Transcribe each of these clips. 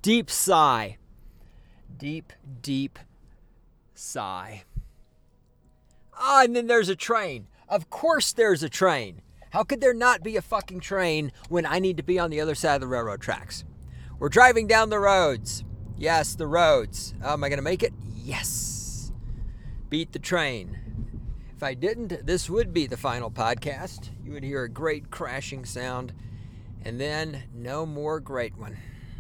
Deep sigh. Deep, deep sigh. And then there's a train. Of course there's a train. How could there not be a fucking train when I need to be on the other side of the railroad tracks? We're driving down the roads. Yes, the roads. Am I going to make it? Yes. Beat the train. If I didn't, this would be the final podcast. You would hear a great crashing sound, and then no more great one.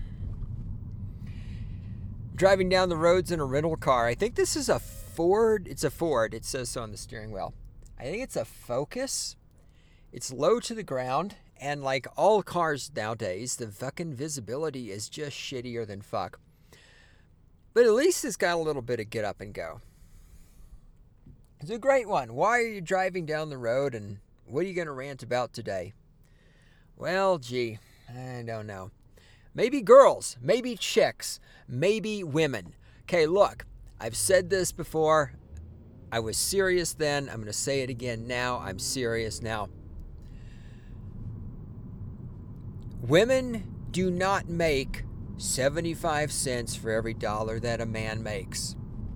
Driving down the roads in a rental car. I think this is a Ford. It's a Ford. It says so on the steering wheel. I think it's a Focus. It's low to the ground, and like all cars nowadays, the fucking visibility is just shittier than fuck. But at least it's got a little bit of get up and go. It's a great one. Why are you driving down the road, and what are you going to rant about today? Well, gee, I don't know. Maybe girls, maybe chicks, maybe women. Okay, look, I've said this before. I was serious then. I'm going to say it again now. I'm serious now. Women do not make 75 cents for every dollar that a man makes.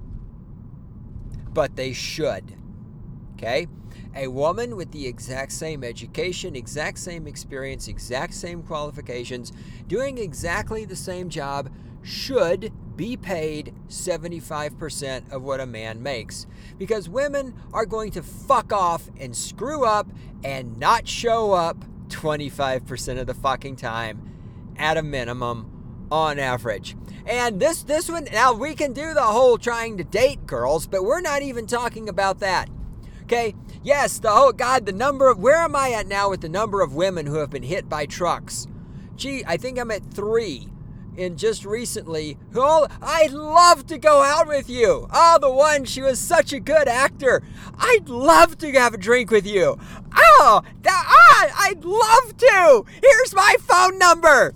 But they should. Okay? A woman with the exact same education, exact same experience, exact same qualifications, doing exactly the same job should be paid 75% of what a man makes. Because women are going to fuck off and screw up and not show up 25% of the fucking time at a minimum on average. And this one, now we can do the whole trying to date girls, but we're not even talking about that. Okay? Yes, the number of, where am I at now with the number of women who have been hit by trucks? Gee, I think I'm at 3. And just recently, I'd love to go out with you. Oh, the one, she was such a good actor. I'd love to have a drink with you. I'd love to. Here's my phone number.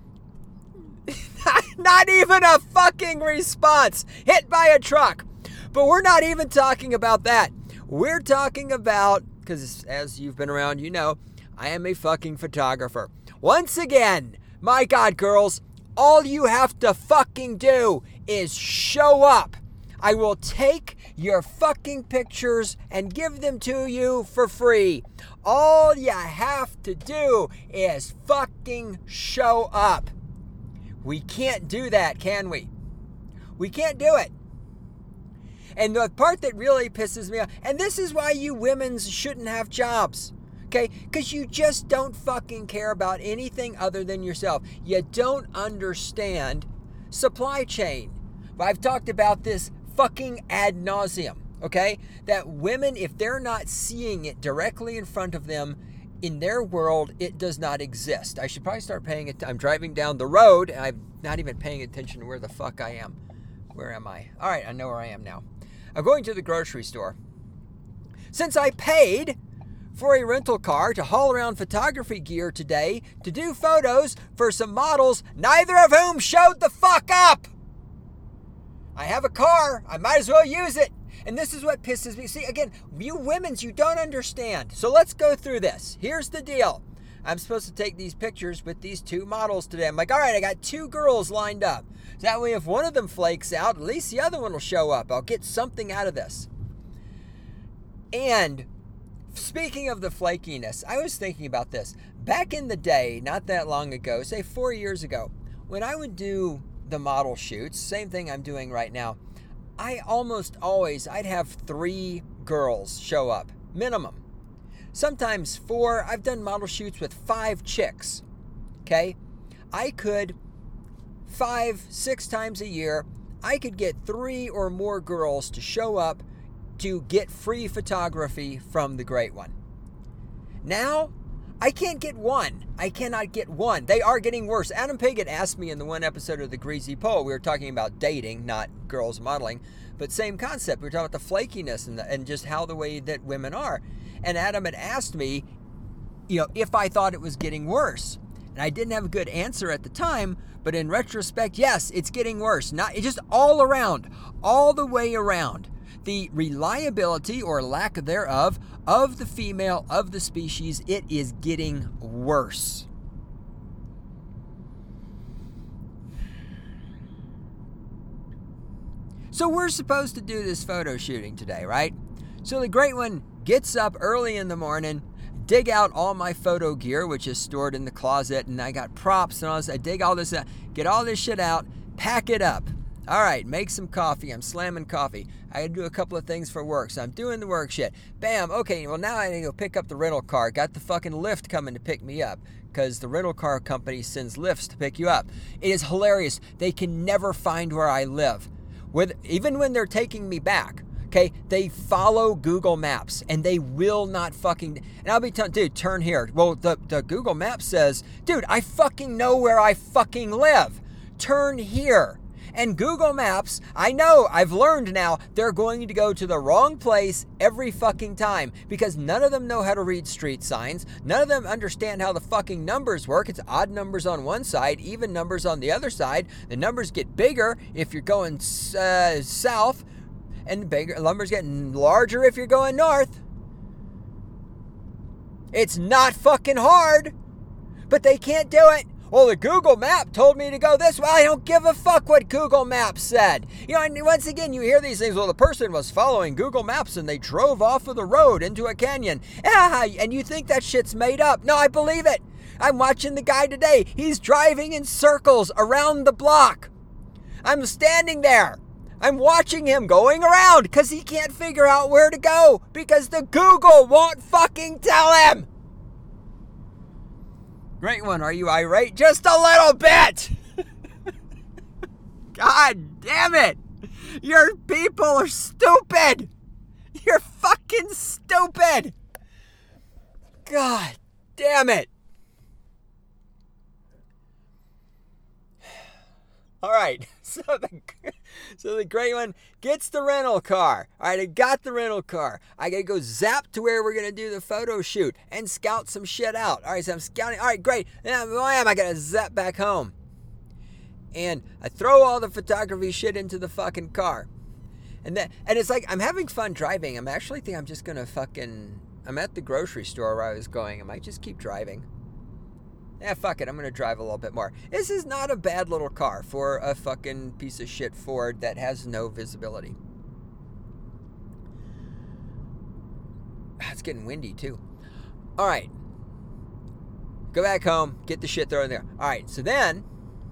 Not even a fucking response. Hit by a truck. But we're not even talking about that. We're talking about, because as you've been around, you know, I am a fucking photographer. Once again, my God, girls, all you have to fucking do is show up. I will take your fucking pictures and give them to you for free. All you have to do is fucking show up. We can't do that, can we? We can't do it. And the part that really pisses me off, and this is why you women shouldn't have jobs, okay? Because you just don't fucking care about anything other than yourself. You don't understand supply chain. I've talked about this fucking ad nauseum, okay? That women, if they're not seeing it directly in front of them, in their world, it does not exist. I should probably start paying it. I'm driving down the road, and I'm not even paying attention to where the fuck I am. Where am I? All right, I know where I am now. I'm going to the grocery store. Since I paid for a rental car to haul around photography gear today to do photos for some models, neither of whom showed the fuck up. I have a car. I might as well use it. And this is what pisses me. See, again, you women's, you don't understand. So let's go through this. Here's the deal. I'm supposed to take these pictures with these 2 models today. I'm like, all right, I got 2 girls lined up. So that way, if one of them flakes out, at least the other one will show up. I'll get something out of this. And speaking of the flakiness, I was thinking about this. Back in the day, not that long ago, say 4 years ago, when I would do the model shoots, same thing I'm doing right now, I almost always, I'd have 3 girls show up, minimum. Sometimes 4. I've done model shoots with 5 chicks, okay? I could, 5-6 times a year, I could get 3 or more girls to show up to get free photography from the Great One. Now, I can't get 1. I cannot get 1. They are getting worse. Adam Paget asked me in the one episode of The Greasy Pole, we were talking about dating, not girls modeling, but same concept. We were talking about the flakiness and just how the way that women are. And Adam had asked me, if I thought it was getting worse. And I didn't have a good answer at the time, but in retrospect, yes, it's getting worse. It's just all around, all the way around. The reliability or lack thereof of the female of the species, it is getting worse. So we're supposed to do this photo shooting today, right? So the great one gets up early in the morning, dig out all my photo gear, which is stored in the closet, and I got props and all this. I dig all this out, get all this shit out, pack it up. All right, make some coffee. I'm slamming coffee. I gotta do a couple of things for work, so I'm doing the work shit. Bam, okay, well now I gotta go pick up the rental car. Got the fucking Lyft coming to pick me up, because the rental car company sends Lyfts to pick you up. It is hilarious. They can never find where I live. Even when they're taking me back, okay, they follow Google Maps, and they will not fucking, and I'll be telling, dude, turn here. Well, the Google Map says, dude, I fucking know where I fucking live. Turn here. And Google Maps, I know, I've learned now, they're going to go to the wrong place every fucking time, because none of them know how to read street signs. None of them understand how the fucking numbers work. It's odd numbers on one side, even numbers on the other side. The numbers get bigger if you're going south, and bigger numbers get larger if you're going north. It's not fucking hard, but they can't do it. Well, the Google Map told me to go this way. I don't give a fuck what Google Maps said. You know, and once again, you hear these things. Well, the person was following Google Maps and they drove off of the road into a canyon. And you think that shit's made up. No, I believe it. I'm watching the guy today. He's driving in circles around the block. I'm standing there. I'm watching him going around because he can't figure out where to go because the Google won't fucking tell him. Great one, are you irate? Just a little bit! God damn it! Your people are stupid! You're fucking stupid! God damn it! Alright, so the great one gets the rental car. Alright, I got the rental car. I gotta go zap to where we're gonna do the photo shoot and scout some shit out. Alright, so I'm scouting. Alright, great. And I gotta zap back home. And I throw all the photography shit into the fucking car. And it's like, I'm having fun driving. I'm actually think I'm just gonna I'm at the grocery store where I was going. I might just keep driving. Fuck it, I'm gonna drive a little bit more. This is not a bad little car for a fucking piece of shit Ford that has no visibility. It's getting windy too. Alright. Go back home, get the shit thrown in there. Alright, so then,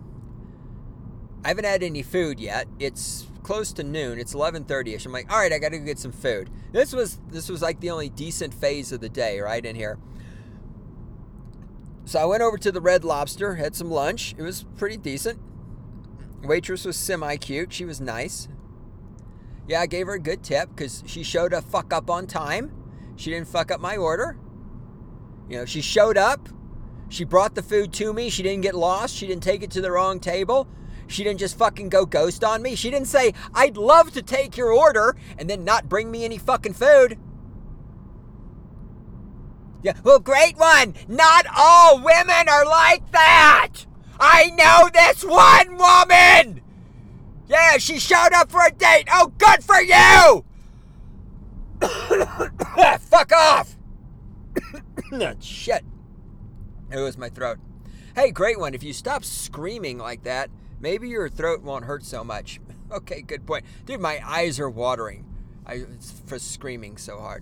I haven't had any food yet. It's close to noon. It's 11:30ish. I'm like, alright, I gotta go get some food. This was like the only decent phase of the day, right, in here. So I went over to the Red Lobster, had some lunch. It was pretty decent. Waitress was semi-cute. She was nice. Yeah, I gave her a good tip because she showed a fuck up on time. She didn't fuck up my order. You know, she showed up. She brought the food to me. She didn't get lost. She didn't take it to the wrong table. She didn't just fucking go ghost on me. She didn't say, I'd love to take your order, and then not bring me any fucking food. Yeah, well, great one. Not all women are like that. I know this one woman. Yeah, she showed up for a date. Oh, good for you. Fuck off. Shit. It was my throat. Hey, great one. If you stop screaming like that, maybe your throat won't hurt so much. Okay, good point. Dude, my eyes are watering. For screaming so hard.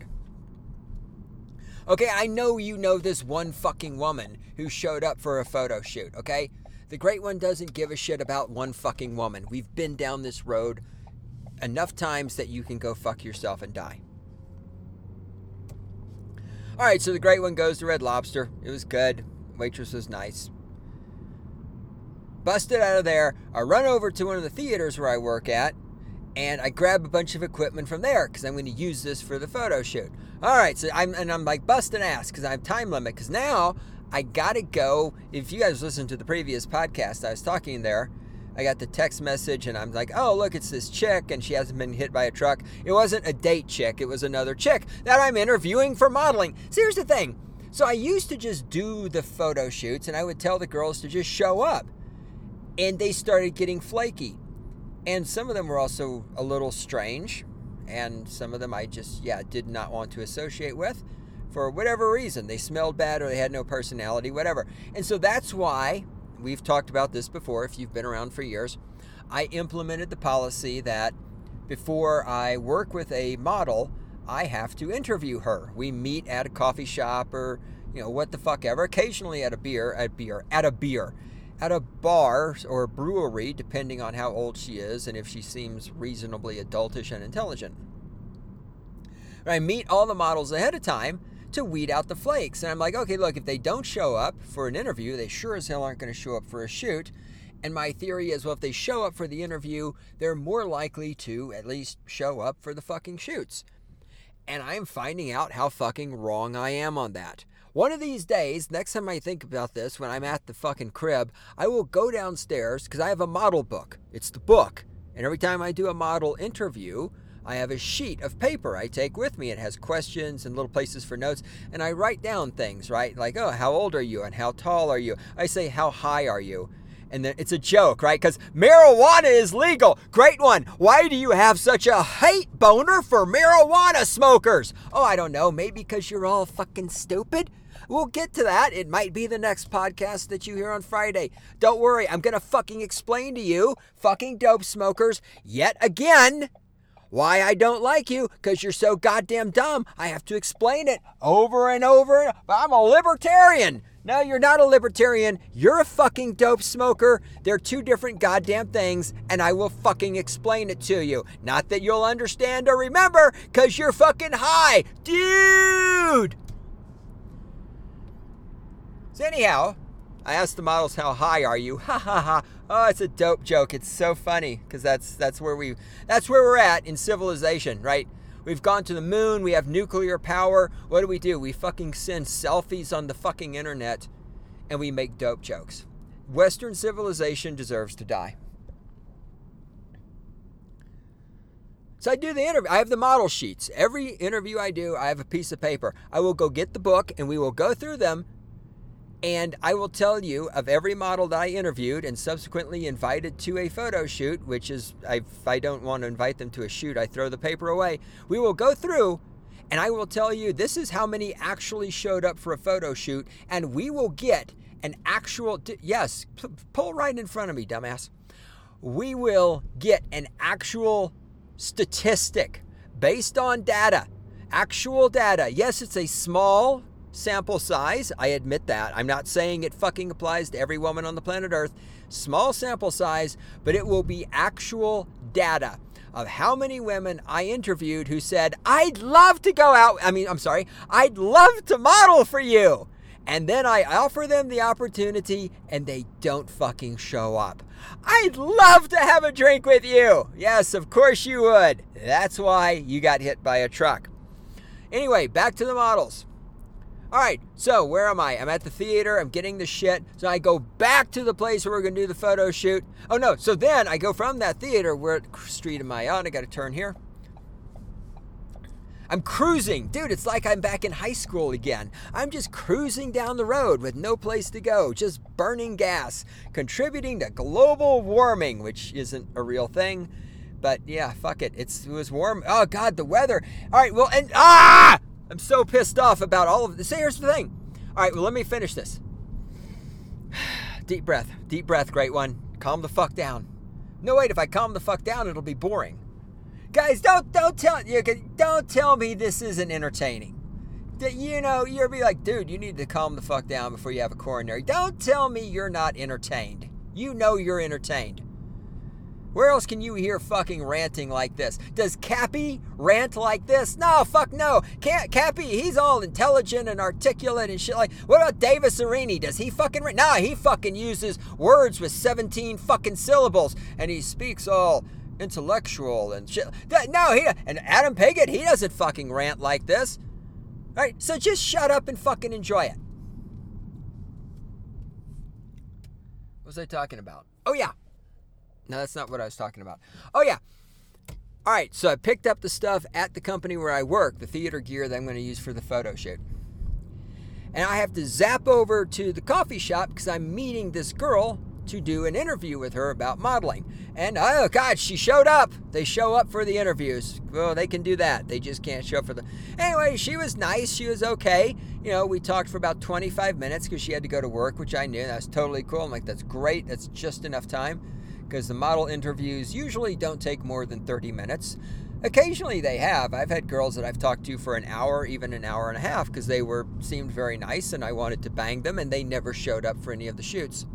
Okay, I know you know this one fucking woman who showed up for a photo shoot, okay? The great one doesn't give a shit about one fucking woman. We've been down this road enough times that you can go fuck yourself and die. Alright, so the great one goes to Red Lobster. It was good. Waitress was nice. Busted out of there. I run over to one of the theaters where I work at, and I grab a bunch of equipment from there because I'm going to use this for the photo shoot. All right, so I'm like busting ass because I have time limit because now I got to go. If you guys listened to the previous podcast, I was talking there. I got the text message and I'm like, oh, look, it's this chick and she hasn't been hit by a truck. It wasn't a date chick. It was another chick that I'm interviewing for modeling. So here's the thing. So I used to just do the photo shoots and I would tell the girls to just show up. And they started getting flaky. And some of them were also a little strange. And some of them I just, did not want to associate with for whatever reason. They smelled bad or they had no personality, whatever. And so that's why, we've talked about this before if you've been around for years, I implemented the policy that before I work with a model, I have to interview her. We meet at a coffee shop or, what the fuck ever. Occasionally at a bar or a brewery, depending on how old she is and if she seems reasonably adultish and intelligent. I meet all the models ahead of time to weed out the flakes. And I'm like, okay, look, if they don't show up for an interview, they sure as hell aren't going to show up for a shoot. And my theory is, well, if they show up for the interview, they're more likely to at least show up for the fucking shoots. And I'm finding out how fucking wrong I am on that. One of these days, next time I think about this, when I'm at the fucking crib, I will go downstairs because I have a model book. It's the book. And every time I do a model interview, I have a sheet of paper I take with me. It has questions and little places for notes. And I write down things, right? Like, oh, how old are you? And how tall are you? I say, how high are you? And then it's a joke, right? Because marijuana is legal. Great one. Why do you have such a hate boner for marijuana smokers? Oh, I don't know. Maybe because you're all fucking stupid? We'll get to that. It might be the next podcast that you hear on Friday. Don't worry. I'm going to fucking explain to you, fucking dope smokers, yet again, why I don't like you, because you're so goddamn dumb. I have to explain it over and over. I'm a libertarian. No, you're not a libertarian. You're a fucking dope smoker. They're two different goddamn things, and I will fucking explain it to you. Not that you'll understand or remember, because you're fucking high. Dude! So anyhow, I asked the models, how high are you? Ha ha ha. Oh, it's a dope joke. It's so funny, because that's where we're at in civilization, right? We've gone to the moon. We have nuclear power. What do? We fucking send selfies on the fucking internet and we make dope jokes. Western civilization deserves to die. So I do the interview. I have the model sheets. Every interview I do, I have a piece of paper. I will go get the book and we will go through them. And I will tell you of every model that I interviewed and subsequently invited to a photo shoot, which is, if I don't want to invite them to a shoot, I throw the paper away. We will go through and I will tell you this is how many actually showed up for a photo shoot. And we will get an actual, yes, pull right in front of me, dumbass. We will get an actual statistic based on data, actual data. Yes, it's a small sample size. I admit that. I'm not saying it fucking applies to every woman on the planet Earth. Small sample size, but it will be actual data of how many women I interviewed who said, I'd love to go out. I'd love to model for you. And then I offer them the opportunity and they don't fucking show up. I'd love to have a drink with you. Yes, of course you would. That's why you got hit by a truck. Anyway, back to the models. All right, so where am I? I'm at the theater. I'm getting the shit. So I go back to the place where we're going to do the photo shoot. Oh, no. So then I go from that theater. Where street am I on? I got to turn here. I'm cruising. Dude, it's like I'm back in high school again. I'm just cruising down the road with no place to go, just burning gas, contributing to global warming, which isn't a real thing. But yeah, fuck it. It was warm. Oh, God, the weather. All right, well, I'm so pissed off about all of this. So here's the thing. All right, well, let me finish this. Deep breath, great one. Calm the fuck down. No, wait, if I calm the fuck down, it'll be boring. Guys, don't tell me this isn't entertaining. You'll be like, dude, you need to calm the fuck down before you have a coronary. Don't tell me you're not entertained. You know you're entertained. Where else can you hear fucking ranting like this? Does Cappy rant like this? No, fuck no. Cappy, he's all intelligent and articulate and shit like. What about Davis Arini? Does he fucking rant? No, he fucking uses words with 17 fucking syllables and he speaks all intellectual and shit. No, and Adam Paget, he doesn't fucking rant like this. All right, so just shut up and fucking enjoy it. What was I talking about? Oh, yeah. No, that's not what I was talking about. Oh, yeah. All right, so I picked up the stuff at the company where I work, the theater gear that I'm going to use for the photo shoot. And I have to zap over to the coffee shop because I'm meeting this girl to do an interview with her about modeling. And, oh, God, she showed up. They show up for the interviews. Well, they can do that. They just can't show up for the... Anyway, she was nice. She was okay. We talked for about 25 minutes because she had to go to work, which I knew. That was totally cool. I'm like, that's great. That's just enough time. because the model interviews usually don't take more than 30 minutes. Occasionally they have. I've had girls that I've talked to for an hour, even an hour and a half, because they seemed very nice and I wanted to bang them, and they never showed up for any of the shoots.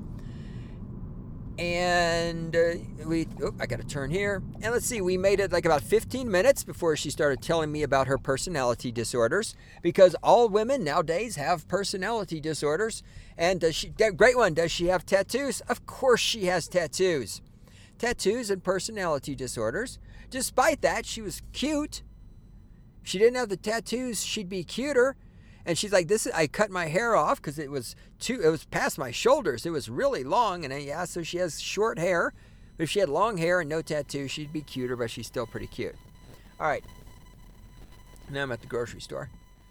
And I got to turn here. And let's see, we made it like about 15 minutes before she started telling me about her personality disorders, because all women nowadays have personality disorders. And great one, does she have tattoos? Of course she has tattoos. Tattoos and personality disorders. Despite that, she was cute. If she didn't have the tattoos, she'd be cuter. And she's like, I cut my hair off because it was past my shoulders. It was really long. And so she has short hair. But if she had long hair and no tattoos, she'd be cuter, but she's still pretty cute. All right. Now I'm at the grocery store.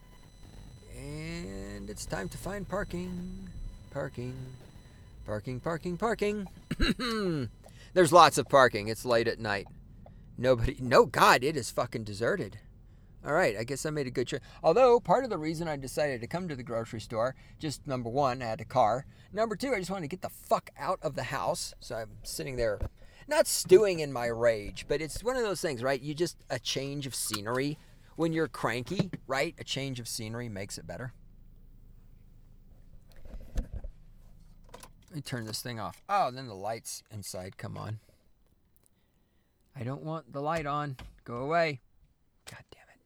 And it's time to find parking. Parking. There's lots of parking. It's late at night. God, it is fucking deserted. All right, I guess I made a good choice. Although, part of the reason I decided to come to the grocery store, just number one, I had a car. Number two, I just wanted to get the fuck out of the house. So I'm sitting there, not stewing in my rage, but it's one of those things, right? A change of scenery. When you're cranky, right? A change of scenery makes it better. Let me turn this thing off. Oh, and then the lights inside come on. I don't want the light on. Go away. God damn it.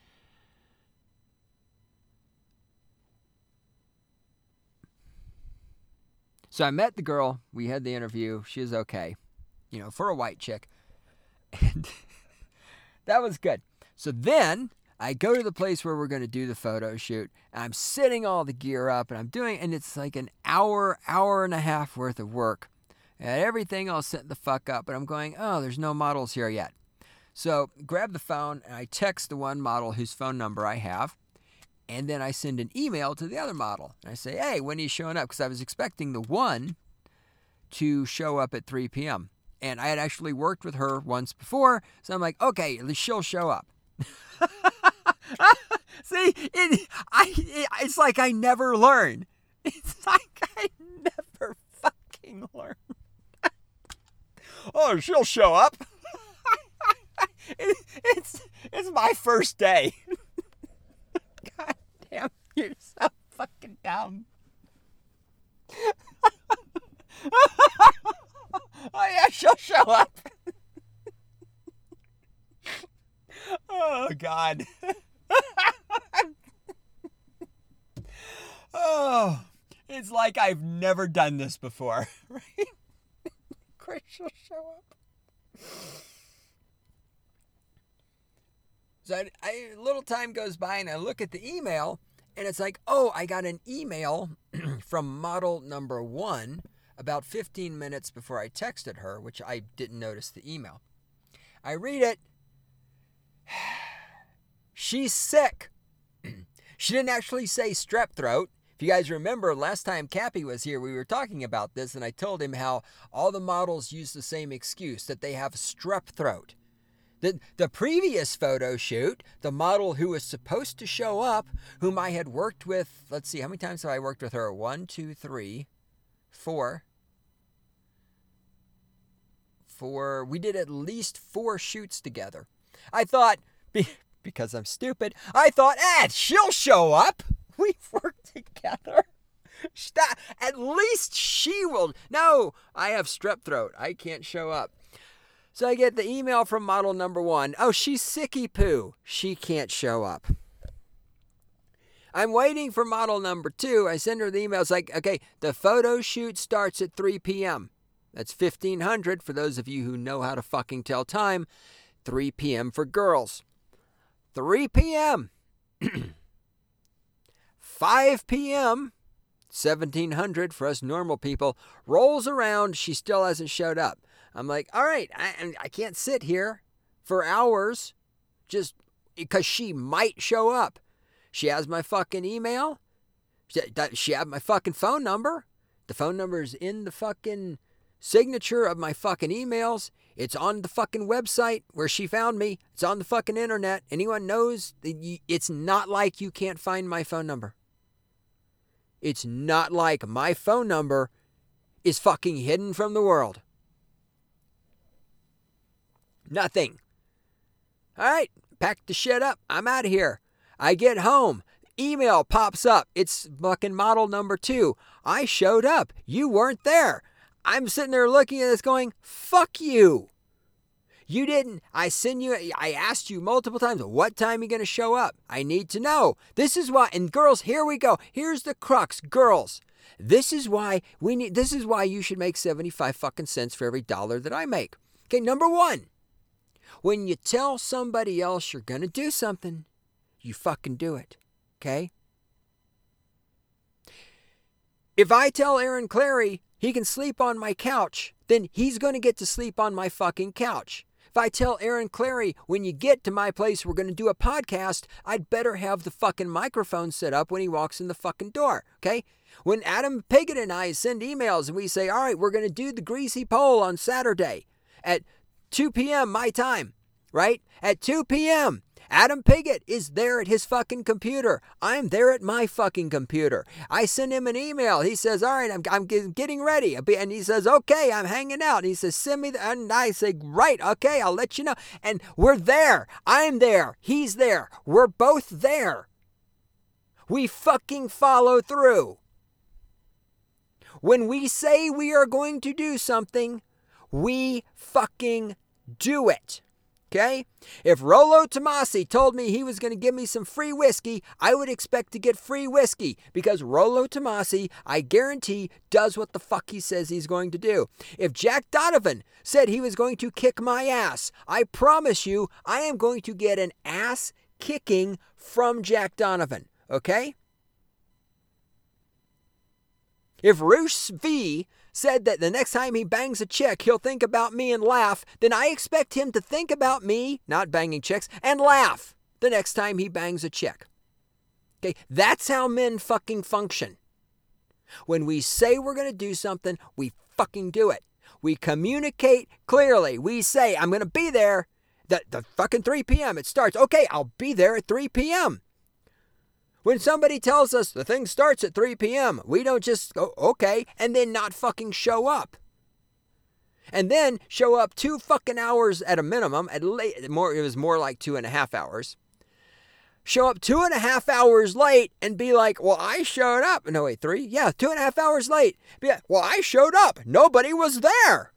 So I met the girl. We had the interview. She was okay. For a white chick. And that was good. So then I go to the place where we're going to do the photo shoot. And I'm setting all the gear up. And it's like an hour and a half worth of work. And everything all set the fuck up. But I'm going, there's no models here yet. So grab the phone and I text the one model whose phone number I have. And then I send an email to the other model. And I say, hey, when are you showing up? Because I was expecting the one to show up at 3 p.m. And I had actually worked with her once before. So I'm like, okay, she'll show up. See, it's like I never learn. It's like I never fucking learn. Oh, she'll show up. It's my first day. God damn, you're so fucking dumb. Oh yeah, she'll show up. Oh God. Oh, it's like I've never done this before, right? Of course she'll show up. So a little time goes by and I look at the email and it's like, I got an email from model number 1 about 15 minutes before I texted her, which I didn't notice the email. I read it. She's sick. She didn't actually say strep throat. If you guys remember, last time Cappy was here, we were talking about this, and I told him how all the models use the same excuse, that they have strep throat. The previous photo shoot, the model who was supposed to show up, whom I had worked with, let's see, how many times have I worked with her? 1, 2, 3, 4. We did at least 4 shoots together. I thought, because I'm stupid, I thought, she'll show up. We've worked together. At least she will. No, I have strep throat. I can't show up. So I get the email from model number 1. Oh, she's sicky poo. She can't show up. I'm waiting for model number 2. I send her the email. It's like, okay, the photo shoot starts at 3 p.m. That's 1500 for those of you who know how to fucking tell time. 3 p.m. for girls. 3 p.m. 5 p.m. 1700 for us normal people. Rolls around. She still hasn't showed up. I'm like, all right, I can't sit here for hours just because she might show up. She has my fucking email. She has my fucking phone number. The phone number is in the fucking signature of my fucking emails. It's on the fucking website where she found me. It's on the fucking internet. Anyone knows it's not like you can't find my phone number. It's not like my phone number is fucking hidden from the world. Nothing. All right, pack the shit up. I'm out of here. I get home. Email pops up. It's fucking model number 2. I showed up. You weren't there. I'm sitting there looking at this going, fuck you. You didn't. I asked you multiple times, what time are you going to show up? I need to know. This is why, and girls, here we go. Here's the crux. Girls, this is why you should make 75 fucking cents for every dollar that I make. Okay, number 1. When you tell somebody else you're going to do something, you fucking do it. Okay? If I tell Aaron Clary he can sleep on my couch, then he's going to get to sleep on my fucking couch. If I tell Aaron Clary, when you get to my place, we're going to do a podcast, I'd better have the fucking microphone set up when he walks in the fucking door. Okay? When Adam Piggott and I send emails and we say, all right, we're going to do the greasy pole on Saturday at 2 p.m. my time, right? At 2 p.m., Adam Piggott is there at his fucking computer. I'm there at my fucking computer. I send him an email. He says, all right, I'm getting ready. And he says, okay, I'm hanging out. And he says, send me and I say, right, okay, I'll let you know. And we're there. I'm there. He's there. We're both there. We fucking follow through. When we say we are going to do something, we fucking do it. Okay? If Rollo Tomasi told me he was going to give me some free whiskey, I would expect to get free whiskey because Rollo Tomasi, I guarantee, does what the fuck he says he's going to do. If Jack Donovan said he was going to kick my ass, I promise you I am going to get an ass kicking from Jack Donovan. Okay? If Roos V said that the next time he bangs a chick, he'll think about me and laugh, then I expect him to think about me, not banging chicks, and laugh the next time he bangs a chick. Okay, that's how men fucking function. When we say we're going to do something, we fucking do it. We communicate clearly. We say, I'm going to be there the fucking 3 p.m. It starts. Okay, I'll be there at 3 p.m. When somebody tells us the thing starts at 3 p.m., we don't just go, okay, and then not fucking show up. And then show up 2 fucking hours at a minimum. It was more like 2.5 hours. Show up 2.5 hours late and be like, well, I showed up. No, wait, 3? Yeah, 2.5 hours late. Be like, well, I showed up. Nobody was there.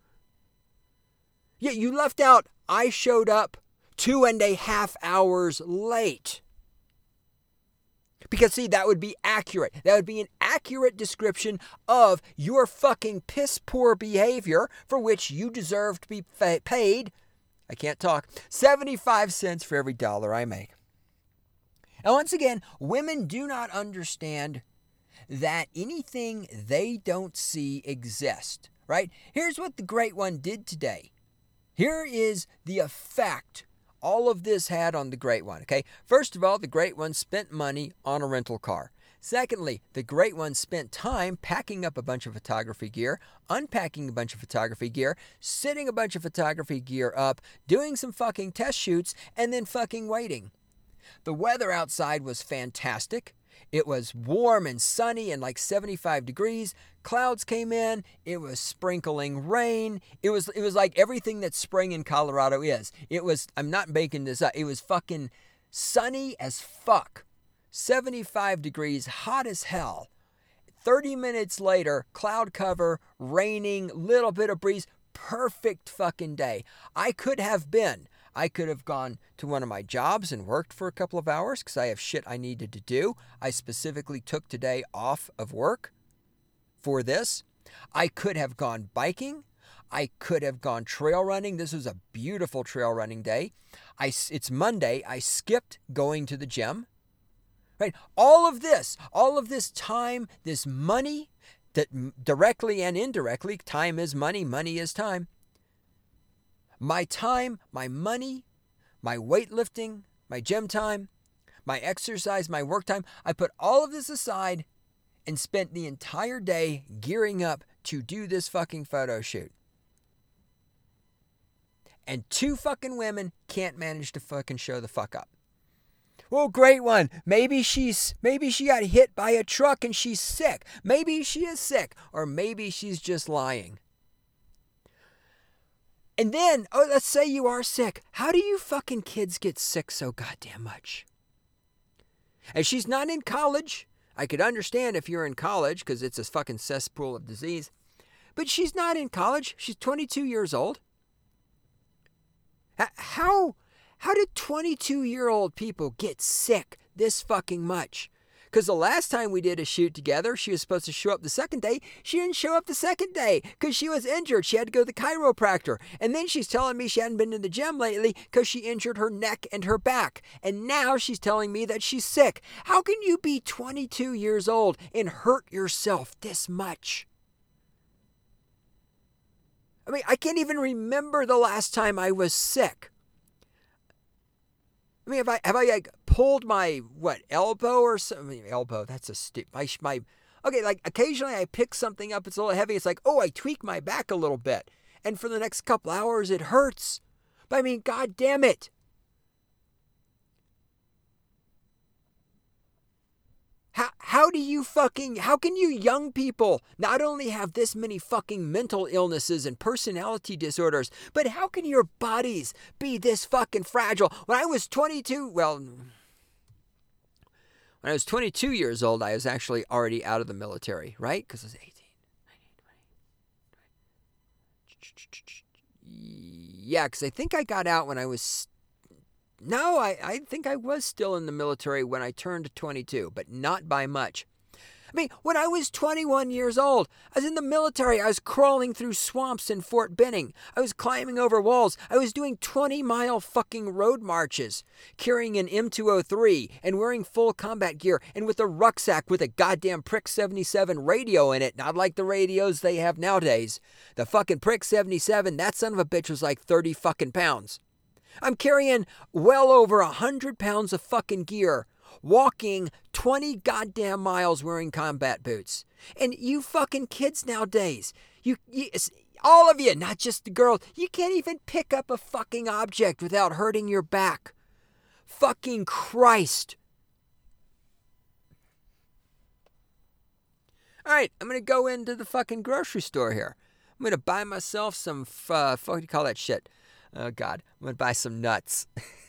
Yeah, you left out, I showed up 2.5 hours late. Because, see, that would be accurate. That would be an accurate description of your fucking piss-poor behavior for which you deserve to be paid, I can't talk, 75 cents for every dollar I make. And once again, women do not understand that anything they don't see exists, right? Here's what the Great One did today. Here is the effect all of this had on the Great One, okay? First of all, the Great One spent money on a rental car. Secondly, the Great One spent time packing up a bunch of photography gear, unpacking a bunch of photography gear, setting a bunch of photography gear up, doing some fucking test shoots, and then fucking waiting. The weather outside was fantastic. It was warm and sunny and like 75 degrees. Clouds came in. It was sprinkling rain. It was like everything that spring in Colorado is. I'm not making this up. It was fucking sunny as fuck. 75 degrees, hot as hell. 30 minutes later, cloud cover, raining, little bit of breeze. Perfect fucking day. I could have gone to one of my jobs and worked for a couple of hours because I have shit I needed to do. I specifically took today off of work for this. I could have gone biking. I could have gone trail running. This was a beautiful trail running day. It's Monday. I skipped going to the gym. Right? All of this time, this money, that directly and indirectly, time is money, money is time. My time, my money, my weightlifting, my gym time, my exercise, my work time, I put all of this aside and spent the entire day gearing up to do this fucking photo shoot. And 2 fucking women can't manage to fucking show the fuck up. Well, Great One. Maybe she got hit by a truck and she's sick. Maybe she is sick. Or maybe she's just lying. And then, let's say you are sick. How do you fucking kids get sick so goddamn much? And she's not in college. I could understand if you're in college because it's a fucking cesspool of disease. But she's not in college. She's 22 years old. How did 22-year-old people get sick this fucking much? Because the last time we did a shoot together, she was supposed to show up the second day. She didn't show up the second day because she was injured. She had to go to the chiropractor. And then she's telling me she hadn't been to the gym lately because she injured her neck and her back. And now she's telling me that she's sick. How can you be 22 years old and hurt yourself this much? I mean, I can't even remember the last time I was sick. I mean, have I like pulled my elbow or something? I mean, elbow, that's a okay, like occasionally I pick something up, it's a little heavy. It's like, I tweak my back a little bit, and for the next couple hours it hurts. But I mean, god damn it. How can you young people not only have this many fucking mental illnesses and personality disorders, but how can your bodies be this fucking fragile? When I was 22 years old, I was actually already out of the military, right? Because I was 18, 19, 20. Yeah, because I think I got out when I was... No, I think I was still in the military when I turned 22, but not by much. I mean, when I was 21 years old, I was in the military. I was crawling through swamps in Fort Benning. I was climbing over walls. I was doing 20-mile fucking road marches, carrying an M203 and wearing full combat gear and with a rucksack with a goddamn Prick 77 radio in it, not like the radios they have nowadays. The fucking Prick 77, that son of a bitch was like 30 fucking pounds. I'm carrying well over 100 pounds of fucking gear, walking 20 goddamn miles wearing combat boots. And you fucking kids nowadays, you all of you, not just the girls, you can't even pick up a fucking object without hurting your back. Fucking Christ. All right, I'm going to go into the fucking grocery store here. I'm going to buy myself some, what do you call that shit? Oh, God, I'm going to buy some nuts.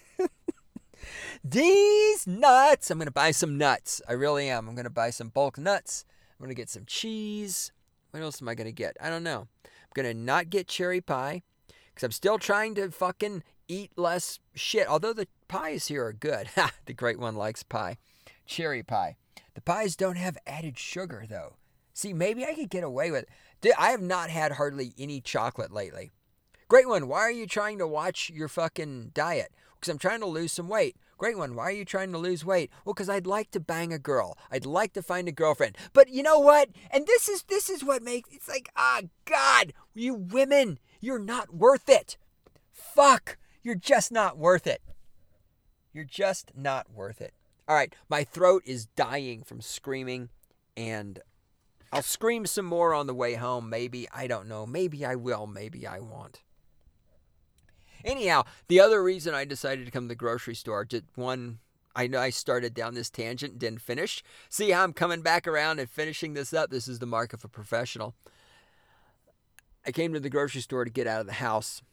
These nuts. I'm going to buy some nuts. I really am. I'm going to buy some bulk nuts. I'm going to get some cheese. What else am I going to get? I don't know. I'm going to not get cherry pie because I'm still trying to fucking eat less shit. Although the pies here are good. The great one likes pie. Cherry pie. The pies don't have added sugar, though. See, maybe I could get away with it. I have not had hardly any chocolate lately. Great one, why are you trying to watch your fucking diet? Because I'm trying to lose some weight. Great one, why are you trying to lose weight? Well, because I'd like to bang a girl. I'd like to find a girlfriend. But you know what? And this is what makes, it's like, God, you women, you're not worth it. Fuck, you're just not worth it. You're just not worth it. All right, my throat is dying from screaming, and I'll scream some more on the way home, maybe. I don't know. Maybe I will, maybe I won't. Anyhow, the other reason I decided to come to the grocery store, I know I started down this tangent and didn't finish. See how I'm coming back around and finishing this up? This is the mark of a professional. I came to the grocery store to get out of the house,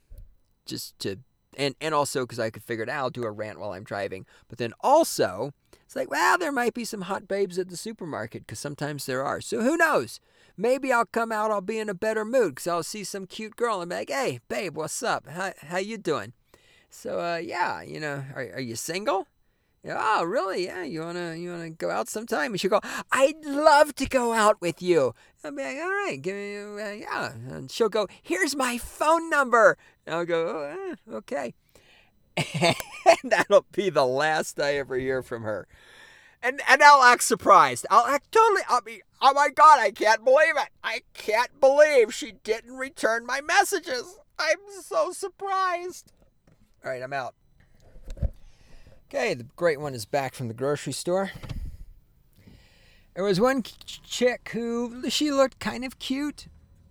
and also because I could figure it out, I'll do a rant while I'm driving. But then also, it's like, well, there might be some hot babes at the supermarket, because sometimes there are. So who knows? Maybe I'll come out, I'll be in a better mood, because I'll see some cute girl and be like, hey, babe, what's up? How you doing? So, yeah, are you single? Yeah, oh, really? Yeah, you wanna go out sometime? And she'll go, I'd love to go out with you. I'll be like, all right, give me, yeah. And she'll go, here's my phone number. And I'll go, okay. And that'll be the last I ever hear from her. And I'll act surprised. I'll be, oh my God, I can't believe it. I can't believe she didn't return my messages. I'm so surprised. All right, I'm out. Okay, the great one is back from the grocery store. There was one chick who, she looked kind of cute.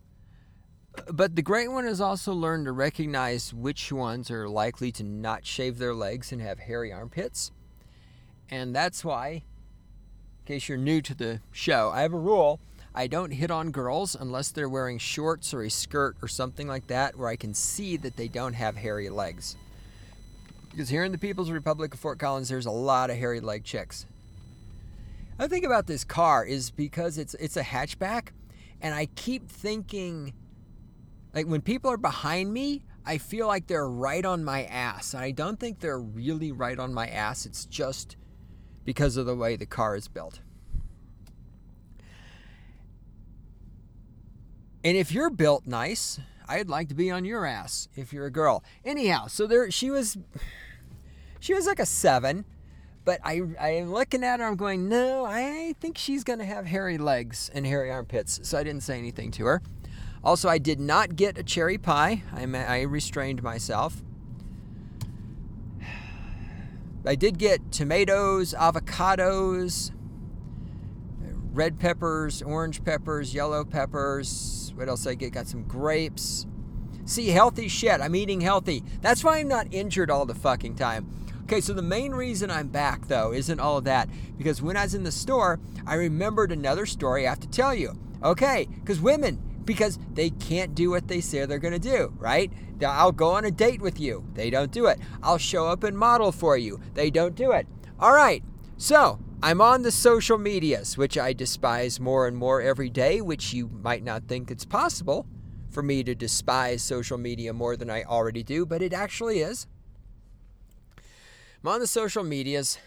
But the great one has also learned to recognize which ones are likely to not shave their legs and have hairy armpits. And that's why, in case you're new to the show, I have a rule. I don't hit on girls unless they're wearing shorts or a skirt or something like that where I can see that they don't have hairy legs. Because here in the People's Republic of Fort Collins, there's a lot of hairy leg chicks. The thing about this car is because it's a hatchback, and I keep thinking, like when people are behind me, I feel like they're right on my ass. And I don't think they're really right on my ass. It's just because of the way the car is built. And if you're built nice, I'd like to be on your ass if you're a girl. Anyhow, so she was like a 7, but I'm looking at her, I'm going, no, I think she's going to have hairy legs and hairy armpits. So I didn't say anything to her. Also, I did not get a cherry pie. I restrained myself. I did get tomatoes, avocados, red peppers, orange peppers, yellow peppers. What else did I get? Got some grapes. See, healthy shit. I'm eating healthy. That's why I'm not injured all the fucking time. Okay, so the main reason I'm back, though, isn't all of that. Because when I was in the store, I remembered another story I have to tell you. Okay, because they can't do what they say they're going to do, right? I'll go on a date with you. They don't do it. I'll show up and model for you. They don't do it. All right, so I'm on the social medias, which I despise more and more every day, which you might not think it's possible for me to despise social media more than I already do, but it actually is. I'm on the social medias,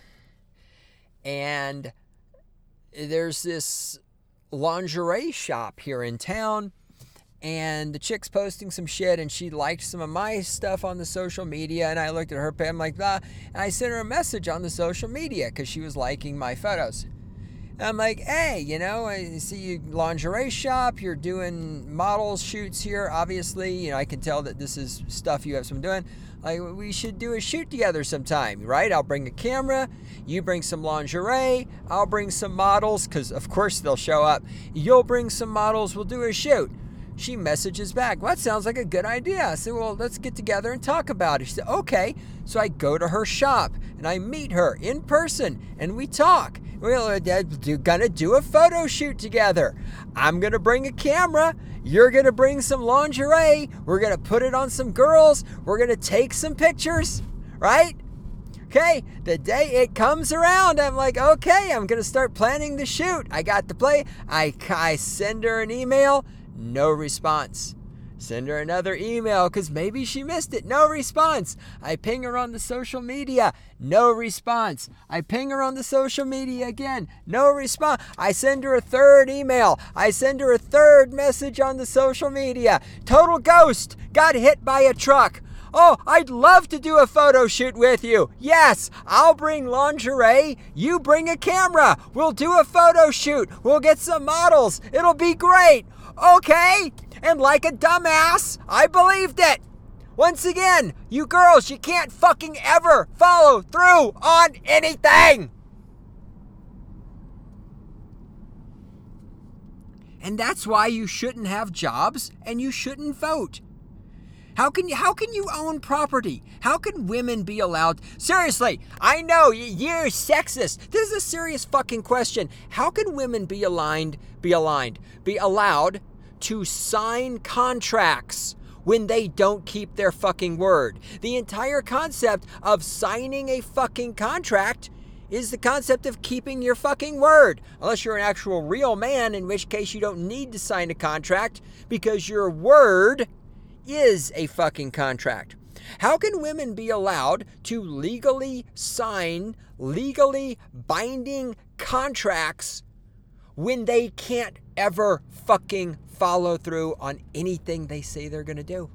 and there's this lingerie shop here in town, and the chick's posting some shit, and she liked some of my stuff on the social media, and I looked at her page, I'm like, and I sent her a message on the social media because she was liking my photos. And I'm like, hey, I see you lingerie shop, you're doing models shoots here, obviously, I can tell that this is stuff you have some doing. Like, we should do a shoot together sometime, right? I'll bring a camera, you bring some lingerie, I'll bring some models, because of course they'll show up. You'll bring some models, we'll do a shoot. She messages back, well, that sounds like a good idea. I said, well, let's get together and talk about it. She said, okay. So I go to her shop, and I meet her in person, and we talk. We're gonna do a photo shoot together. I'm gonna bring a camera. You're gonna bring some lingerie. We're gonna put it on some girls. We're gonna take some pictures, right? Okay, the day it comes around, I'm like, okay, I'm gonna start planning the shoot. I got to play. I send her an email, no response. Send her another email because maybe she missed it. No response. I ping her on the social media. No response. I ping her on the social media again. No response. I send her a third email. I send her a third message on the social media. Total ghost. Got hit by a truck. Oh, I'd love to do a photo shoot with you. Yes, I'll bring lingerie. You bring a camera. We'll do a photo shoot. We'll get some models. It'll be great. Okay. And like a dumbass, I believed it. Once again, you girls, you can't fucking ever follow through on anything. And that's why you shouldn't have jobs and you shouldn't vote. How can you own property? How can women be allowed? Seriously, I know you're sexist. This is a serious fucking question. How can women be allowed to sign contracts when they don't keep their fucking word? The entire concept of signing a fucking contract is the concept of keeping your fucking word. Unless you're an actual real man, in which case you don't need to sign a contract because your word is a fucking contract. How can women be allowed to legally sign legally binding contracts when they can't ever fucking follow through on anything they say they're going to do?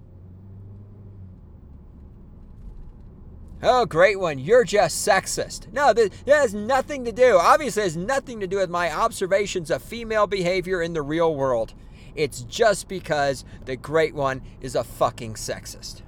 Oh, great one. You're just sexist. No, that has nothing to do. Obviously, it has nothing to do with my observations of female behavior in the real world. It's just because the great one is a fucking sexist.